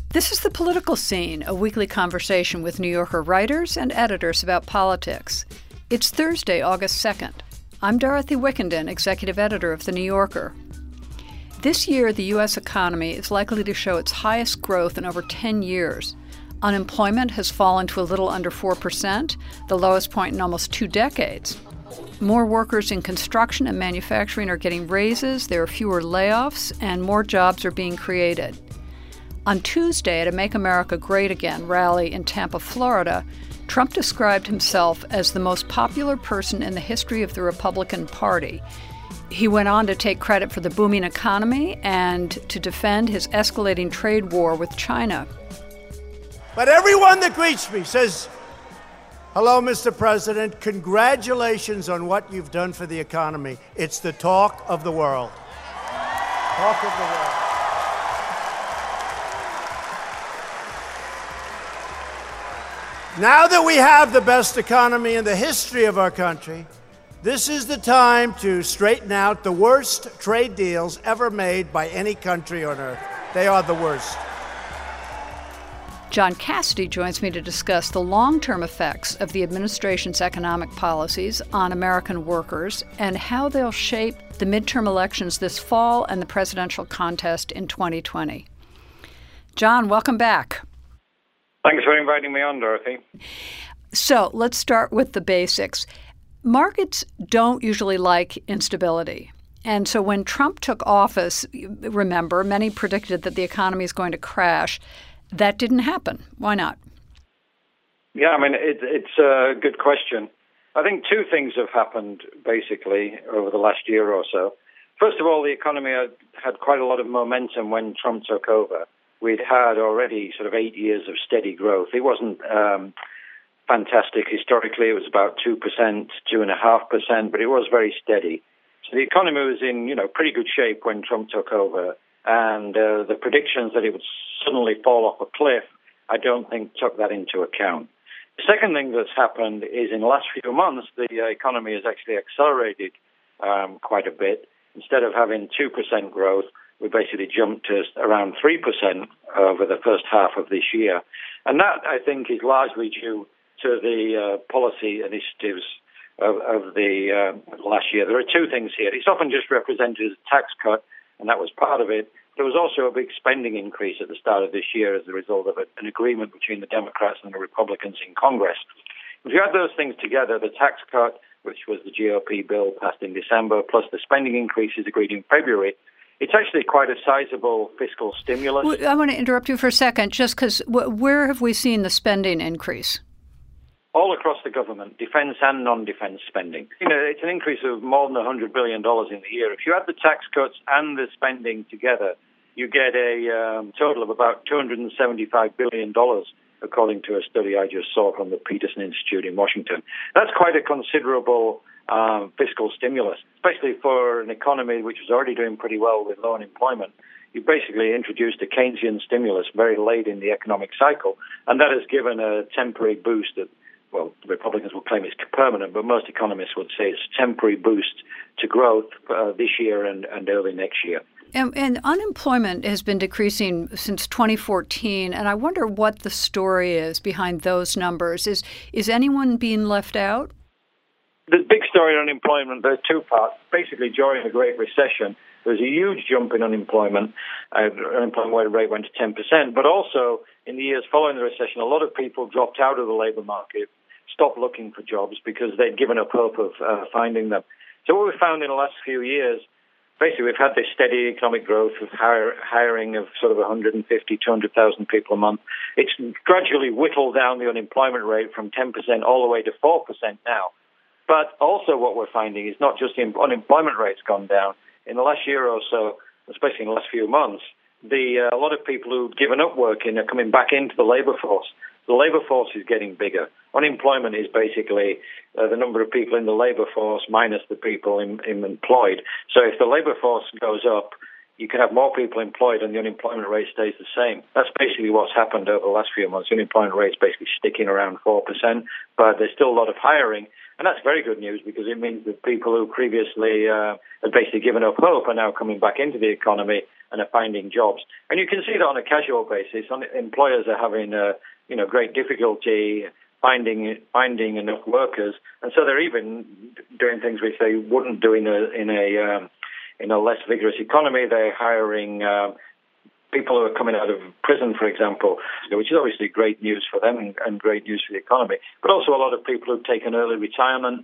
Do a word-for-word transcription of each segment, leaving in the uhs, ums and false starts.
This is The Political Scene, a weekly conversation with New Yorker writers and editors about politics. It's Thursday, August second. I'm Dorothy Wickenden, executive editor of The New Yorker. This year, the U S economy is likely to show its highest growth in over ten years. Unemployment has fallen to a little under four percent, the lowest point in almost two decades. More workers in construction and manufacturing are getting raises, there are fewer layoffs, and more jobs are being created. On Tuesday, at a Make America Great Again rally in Tampa, Florida, Trump described himself as the most popular person in the history of the Republican Party. He went on to take credit for the booming economy and to defend his escalating trade war with China. But everyone that greets me says, "Hello, Mister President. Congratulations on what you've done for the economy. It's the talk of the world." Talk of the world. Now that we have the best economy in the history of our country, this is the time to straighten out the worst trade deals ever made by any country on earth. They are the worst. John Cassidy joins me to discuss the long-term effects of the administration's economic policies on American workers and how they'll shape the midterm elections this fall and the presidential contest in twenty twenty. John, welcome back. Thanks for inviting me on, Dorothy. So let's start with the basics. Markets don't usually like instability. And so when Trump took office, remember, many predicted that the economy is going to crash. That didn't happen. Why not? Yeah, I mean, it, it's a good question. I think two things have happened, basically, over the last year or so. First of all, the economy had, had quite a lot of momentum when Trump took over. We'd had already sort of eight years of steady growth. It wasn't um, fantastic. Historically, it was about two percent, two point five percent, but it was very steady. So the economy was in, you know, pretty good shape when Trump took over. And uh, the predictions that it would suddenly fall off a cliff, I don't think took that into account. The second thing that's happened is in the last few months, the uh, economy has actually accelerated um, quite a bit. Instead of having two percent growth, we basically jumped to around three percent over the first half of this year. And that, I think, is largely due to the uh, policy initiatives of, of the uh, last year. There are two things here. It's often just represented as a tax cut, and that was part of it. There was also a big spending increase at the start of this year as a result of an agreement between the Democrats and the Republicans in Congress. If you add those things together, the tax cut, which was the G O P bill passed in December, plus the spending increases agreed in February, it's actually quite a sizable fiscal stimulus. Well, I want to interrupt you for a second, just because where have we seen the spending increase? All across the government, defense and non-defense spending. You know, it's an increase of more than one hundred billion dollars in the year. If you add the tax cuts and the spending together, you get a um, total of about two hundred seventy-five billion dollars, according to a study I just saw from the Peterson Institute in Washington. That's quite a considerable um, fiscal stimulus, especially for an economy which was already doing pretty well with low unemployment. You basically introduced a Keynesian stimulus very late in the economic cycle, and that has given a temporary boost that, well, Republicans will claim it's permanent, but most economists would say it's a temporary boost to growth uh, this year and, and early next year. And, and unemployment has been decreasing since twenty fourteen, and I wonder what the story is behind those numbers. Is is anyone being left out? The big story on unemployment, there's two parts. Basically, during the Great Recession, there was a huge jump in unemployment. Uh, unemployment rate went to ten percent, but also in the years following the recession, a lot of people dropped out of the labor market, stopped looking for jobs because they'd given up hope of uh, finding them. So what we found in the last few years, basically we've had this steady economic growth with hire, hiring of sort of one hundred fifty, two hundred thousand people a month. It's gradually whittled down the unemployment rate from ten percent all the way to four percent now. But also what we're finding is not just the unemployment rate's gone down. In the last year or so, especially in the last few months, the uh, a lot of people who've given up working are coming back into the labor force. The labor force is getting bigger. Unemployment is basically uh, the number of people in the labor force minus the people in, in employed. So if the labor force goes up, you can have more people employed and the unemployment rate stays the same. That's basically what's happened over the last few months. The unemployment rate is basically sticking around four percent, but there's still a lot of hiring. And that's very good news because it means that people who previously uh, had basically given up hope are now coming back into the economy and are finding jobs. And you can see that on a casual basis. Employers are having uh, you know great difficulty finding finding enough workers, and so they're even doing things which they wouldn't do in a in a um, in a less vigorous economy. They're hiring uh, people who are coming out of prison, for example, which is obviously great news for them and, and great news for the economy. But also a lot of people who've taken early retirement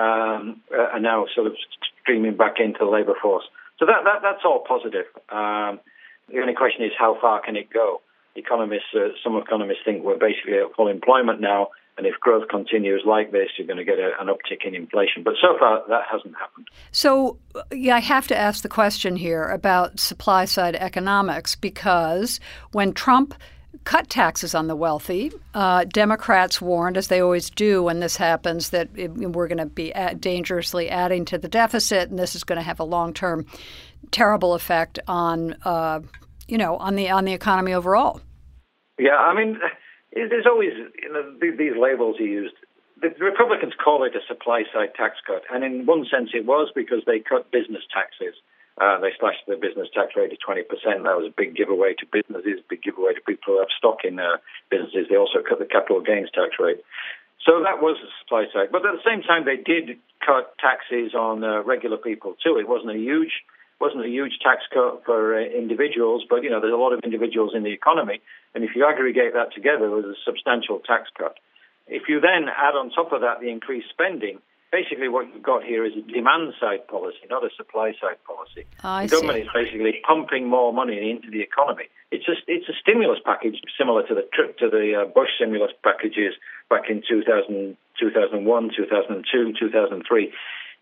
um, are now sort of streaming back into the labour force. So that, that that's all positive. Um, the only question is how far can it go? Economists, uh, some economists think we're basically at full employment now, and if growth continues like this, you're going to get a, an uptick in inflation. But so far, that hasn't happened. So yeah, I have to ask the question here about supply-side economics, because when Trump cut taxes on the wealthy, uh, Democrats warned, as they always do when this happens, that it, we're going to be at dangerously adding to the deficit, and this is going to have a long-term terrible effect on, uh, you know, on the on the economy overall. Yeah, I mean, there's always, you know, these labels are used. The Republicans call it a supply-side tax cut, and in one sense it was, because they cut business taxes. Uh, they slashed the business tax rate to twenty percent. That was a big giveaway to businesses, big giveaway to people who have stock in uh, businesses. They also cut the capital gains tax rate. So that was a supply side. But at the same time, they did cut taxes on uh, regular people too. It wasn't a huge wasn't a huge tax cut for uh, individuals, but, you know, there's a lot of individuals in the economy. And if you aggregate that together, there's a substantial tax cut. If you then add on top of that the increased spending, basically what you've got here is a demand-side policy, not a supply-side policy. I the government see. is basically pumping more money into the economy. It's just it's a stimulus package similar to the to the uh, Bush stimulus packages back in two thousand, two thousand one, two thousand two, two thousand three.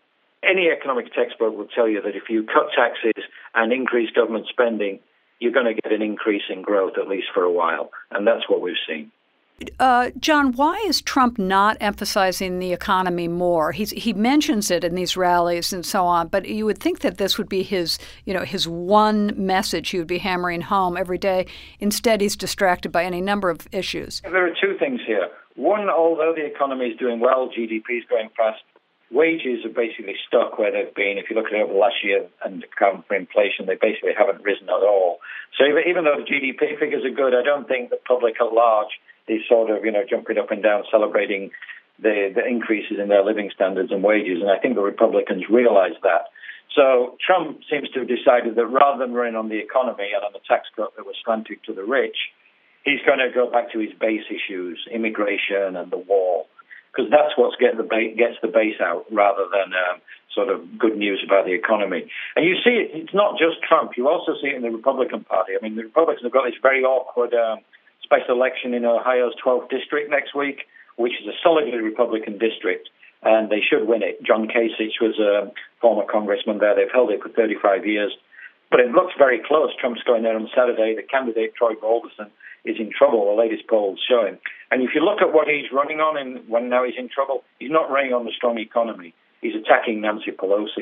Any economic textbook will tell you that if you cut taxes and increase government spending, you're going to get an increase in growth, at least for a while. And that's what we've seen. Uh, John, why is Trump not emphasizing the economy more? He's, he mentions it in these rallies and so on, but you would think that this would be his, you know, his one message he would be hammering home every day. Instead, he's distracted by any number of issues. There are two things here. One, although the economy is doing well, G D P is going fast, wages are basically stuck where they've been. If you look at it over the last year and account for inflation, they basically haven't risen at all. So even though the G D P figures are good, I don't think the public at large is sort of, you know, jumping up and down, celebrating the, the increases in their living standards and wages. And I think the Republicans realize that. So Trump seems to have decided that rather than running on the economy and on the tax cut that was slanted to the rich, he's going to go back to his base issues, immigration and the war, because that's what's get the ba- gets the base out rather than um, sort of good news about the economy. And you see it, it's not just Trump. You also see it in the Republican Party. I mean, the Republicans have got this very awkward um, special election in Ohio's twelfth district next week, which is a solidly Republican district, and they should win it. John Kasich was a former congressman there. They've held it for thirty-five years. But it looks very close. Trump's going there on Saturday. The candidate, Troy Balderson, is in trouble, the latest polls show him. And if you look at what he's running on and when now he's in trouble, he's not running on the strong economy. He's attacking Nancy Pelosi.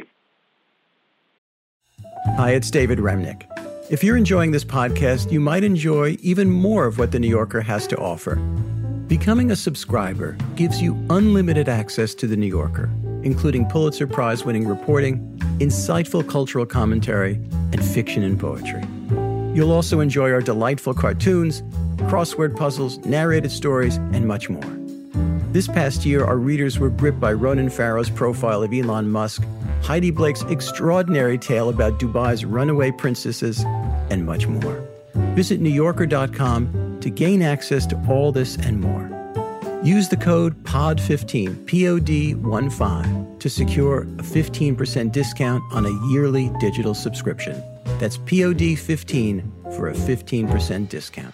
Hi, it's David Remnick. If you're enjoying this podcast, you might enjoy even more of what The New Yorker has to offer. Becoming a subscriber gives you unlimited access to The New Yorker, including Pulitzer Prize-winning reporting, insightful cultural commentary, and fiction and poetry. You'll also enjoy our delightful cartoons, crossword puzzles, narrated stories, and much more. This past year, our readers were gripped by Ronan Farrow's profile of Elon Musk, Heidi Blake's extraordinary tale about Dubai's runaway princesses, and much more. Visit New Yorker dot com to gain access to all this and more. Use the code P O D fifteen, P O D fifteen, to secure a fifteen percent discount on a yearly digital subscription. That's P O D fifteen for a fifteen percent discount.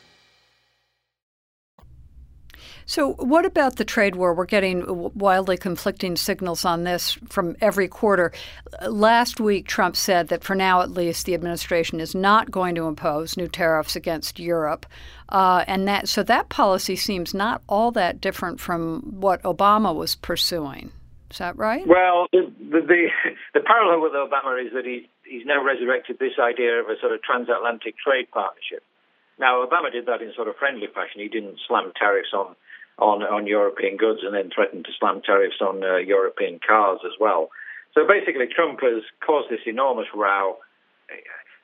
So what about the trade war? We're getting wildly conflicting signals on this from every quarter. Last week, Trump said that for now, at least, the administration is not going to impose new tariffs against Europe. Uh, and that so that policy seems not all that different from what Obama was pursuing. Is that right? Well, the the, the, the parallel with Obama is that he, he's now resurrected this idea of a sort of transatlantic trade partnership. Now, Obama did that in sort of friendly fashion. He didn't slam tariffs on On, on European goods and then threatened to slam tariffs on uh, European cars as well. So basically, Trump has caused this enormous row.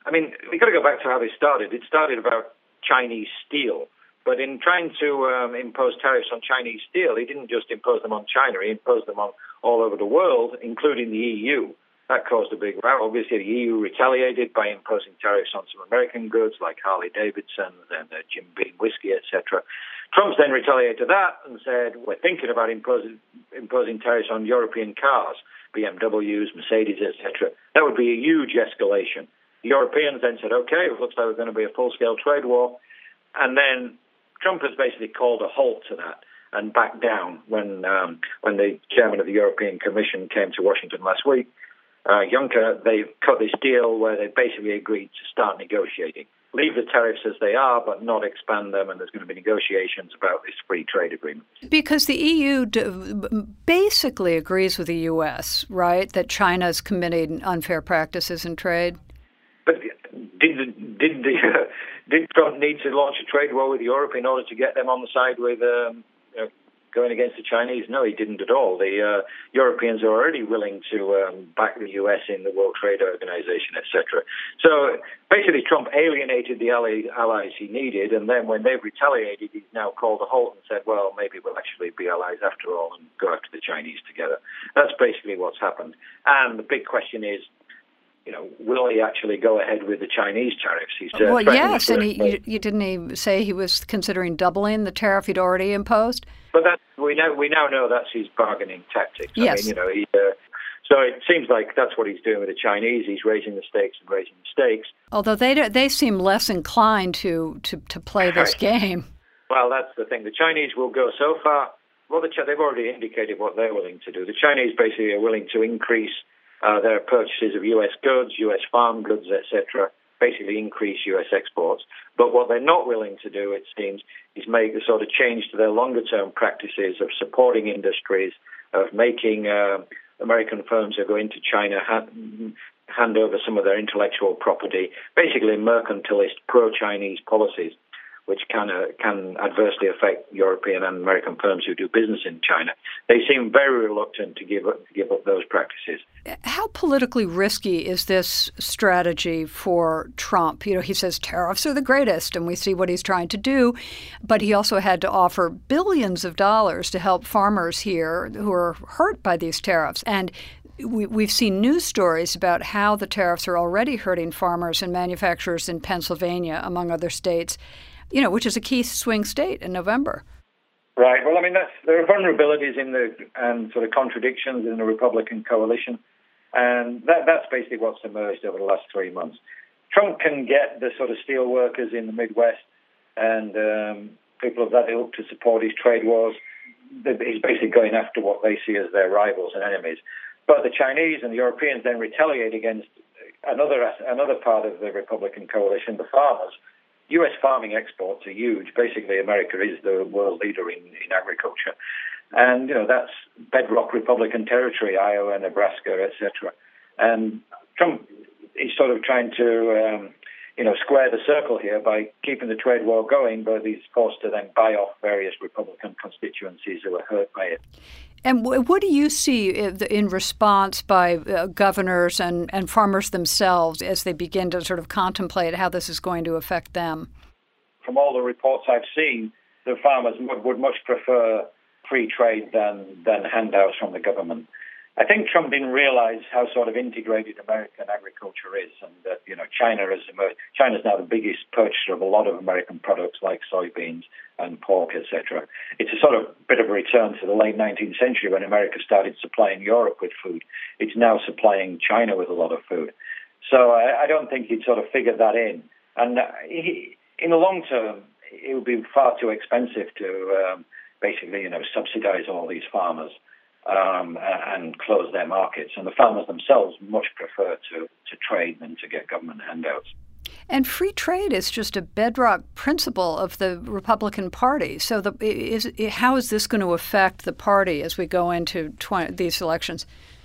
I mean, we've got to go back to how they started. It started about Chinese steel. But in trying to um, impose tariffs on Chinese steel, he didn't just impose them on China, he imposed them on all over the world, including the E U. That caused a big row. Obviously, the E U retaliated by imposing tariffs on some American goods like Harley-Davidson and uh, Jim Beam whiskey, et cetera. Trump then retaliated to that and said, we're thinking about imposing, imposing tariffs on European cars, B M Ws, Mercedes, et cetera. That would be a huge escalation. The Europeans then said, okay, it looks like we're going to be a full-scale trade war. And then Trump has basically called a halt to that and backed down when um, when the chairman of the European Commission came to Washington last week. Uh, Juncker, they cut this deal where they basically agreed to start negotiating. Leave the tariffs as they are, but not expand them, and there's going to be negotiations about this free trade agreement. Because the E U d- basically agrees with the U S, right, that China's committing unfair practices in trade? But did the, did the uh, did Trump need to launch a trade war with Europe in order to get them on the side with um, you know, going against the Chinese? No, he didn't at all. The uh, Europeans are already willing to um, back the U S in the World Trade Organization, et cetera. So basically, Trump alienated the ally, allies he needed, and then when they've retaliated, he's now called a halt and said, well, maybe we'll actually be allies after all and go after the Chinese together. That's basically what's happened. And the big question is, you know, will he actually go ahead with the Chinese tariffs? He's, uh, well, yes, and he, you, you didn't he say he was considering doubling the tariff he'd already imposed? But that, we know we now know that's his bargaining tactics. Yes. I mean, you know, he, uh, so it seems like that's what he's doing with the Chinese. He's raising the stakes and raising the stakes. Although they they seem less inclined to to, to play this right. game. Well, that's the thing. The Chinese will go so far. Well, the, they've already indicated what they're willing to do. The Chinese basically are willing to increase Uh, their purchases of U S goods, U S farm goods, et cetera, basically increase U S exports. But what they're not willing to do, it seems, is make a sort of change to their longer-term practices of supporting industries, of making uh, American firms who go into China hand, hand over some of their intellectual property, basically mercantilist, pro-Chinese policies, which can uh, can adversely affect European and American firms who do business in China. They seem very reluctant to give up, to give up those practices. How politically risky is this strategy for Trump? You know, he says tariffs are the greatest, and we see what he's trying to do, but he also had to offer billions of dollars to help farmers here who are hurt by these tariffs. And we, we've seen news stories about how the tariffs are already hurting farmers and manufacturers in Pennsylvania, among other states, you know, which is a key swing state in November. Right. Well, I mean, that's, there are vulnerabilities in the and sort of contradictions in the Republican coalition, and that, that's basically what's emerged over the last three months. Trump can get the sort of steel workers in the Midwest and um, people of that ilk to support his trade wars. He's basically going after what they see as their rivals and enemies. But the Chinese and the Europeans then retaliate against another another part of the Republican coalition, the farmers. U S farming exports are huge. Basically, America is the world leader in, in agriculture. And, you know, that's bedrock Republican territory, Iowa, Nebraska, et cetera. And Trump is sort of trying to, um, you know, square the circle here by keeping the trade war going, but he's forced to then buy off various Republican constituencies who are hurt by it. And what do you see in response by uh, governors and, and farmers themselves as they begin to sort of contemplate how this is going to affect them? From all the reports I've seen, the farmers would, would much prefer free trade than, than handouts from the government. I think Trump didn't realize how sort of integrated American agriculture is, and that, you know, China is China's now the biggest purchaser of a lot of American products like soybeans and pork, et cetera. It's a sort of bit of a return to the late nineteenth century when America started supplying Europe with food. It's now supplying China with a lot of food. So I, I don't think he'd sort of figured that in. And he, in the long term, it would be far too expensive to um, basically, you know, subsidize all these farmers. Um, and close their markets. And the farmers themselves much prefer to, to trade than to get government handouts. And free trade is just a bedrock principle of the Republican Party. So the, is, how is this going to affect the party as we go into twenty, these elections?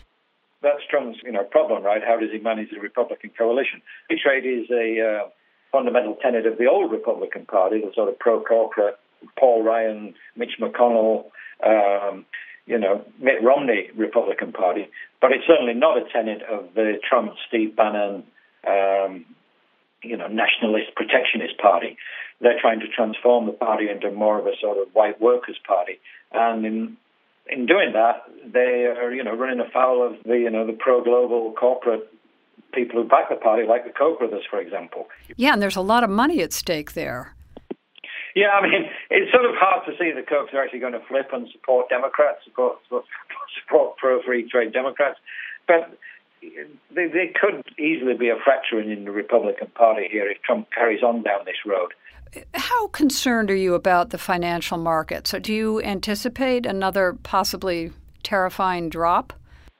That's Trump's, you know, problem, right? How does he manage the Republican coalition? Free trade is a uh, fundamental tenet of the old Republican Party, the sort of pro-corporate, Paul Ryan, Mitch McConnell, um, you know, Mitt Romney Republican Party, but it's certainly not a tenet of the Trump, Steve Bannon, um, you know, nationalist protectionist party. They're trying to transform the party into more of a sort of white workers' party. And in in doing that, they are, you know, running afoul of the, you know, the pro-global corporate people who back the party, like the Koch brothers, for example. Yeah, and there's a lot of money at stake there. Yeah, I mean, it's sort of hard to see the Kochs are actually going to flip and support Democrats, support, support pro-free trade Democrats. But they, they could easily be a fracturing in the Republican Party here if Trump carries on down this road. How concerned are you about the financial markets? So do you anticipate another possibly terrifying drop?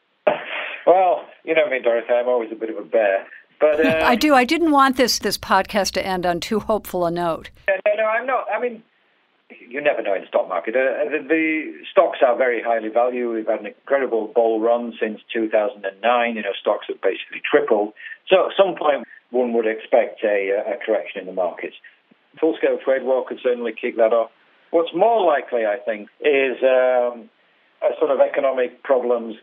Well, you know me, Dorothy, I'm always a bit of a bear. But uh, I do. I didn't want this, this podcast to end on too hopeful a note. No, no, I'm not. I mean, you never know in the stock market. Uh, the, the stocks are very highly valued. We've had an incredible bull run since two thousand nine. You know, stocks have basically tripled. So at some point, one would expect a, a correction in the markets. Full-scale trade war could certainly kick that off. What's more likely, I think, is um, a sort of economic problems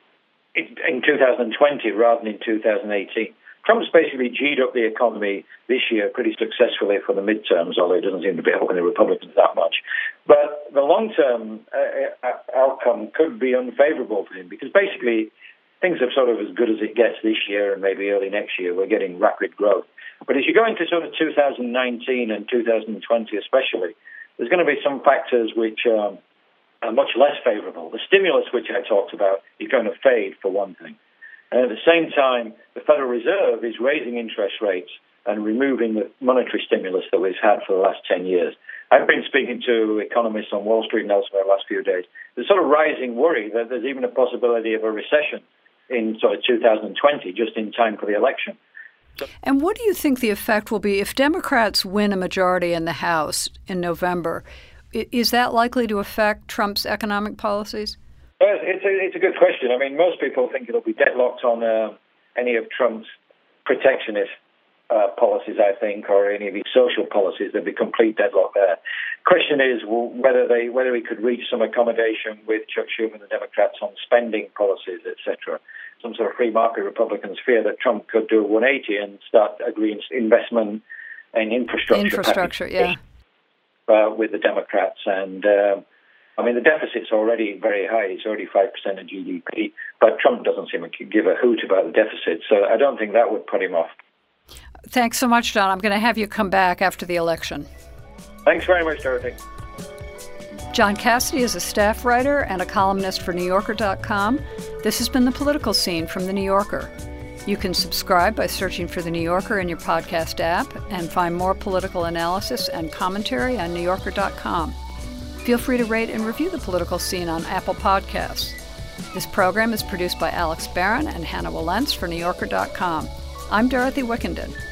in, in two thousand twenty rather than in two thousand eighteen. Trump's basically G'd up the economy this year pretty successfully for the midterms, although it doesn't seem to be helping the Republicans that much. But the long-term uh, outcome could be unfavorable for him because basically things are sort of as good as it gets this year and maybe early next year. We're getting rapid growth. But as you go into sort of two thousand nineteen and two thousand twenty especially, there's going to be some factors which um, are much less favorable. The stimulus which I talked about is going to fade, for one thing. And at the same time, the Federal Reserve is raising interest rates and removing the monetary stimulus that we've had for the last ten years. I've been speaking to economists on Wall Street and elsewhere the last few days. There's sort of rising worry that there's even a possibility of a recession in sort of two thousand twenty, just in time for the election. So, and what do you think the effect will be if Democrats win a majority in the House in November? Is that likely to affect Trump's economic policies? Well, it's a, it's a good question. I mean, most people think it'll be deadlocked on uh, any of Trump's protectionist uh, policies, I think, or any of his social policies. There'd be complete deadlock there. Question is well, whether they whether he could reach some accommodation with Chuck Schumer and the Democrats on spending policies, et cetera. Some sort of free market Republicans fear that Trump could do a one eighty and start agreeing investment in infrastructure. Infrastructure, package, yeah. Uh, with the Democrats. And, uh, I mean, the deficit's already very high. It's already five percent of G D P. But Trump doesn't seem to give a hoot about the deficit. So I don't think that would put him off. Thanks so much, John. I'm going to have you come back after the election. Thanks very much, Dorothy. John Cassidy is a staff writer and a columnist for New Yorker dot com. This has been The Political Scene from The New Yorker. You can subscribe by searching for The New Yorker in your podcast app and find more political analysis and commentary on New Yorker dot com. Feel free to rate and review The Political Scene on Apple Podcasts. This program is produced by Alex Barron and Hannah Walentz for New Yorker dot com. I'm Dorothy Wickenden.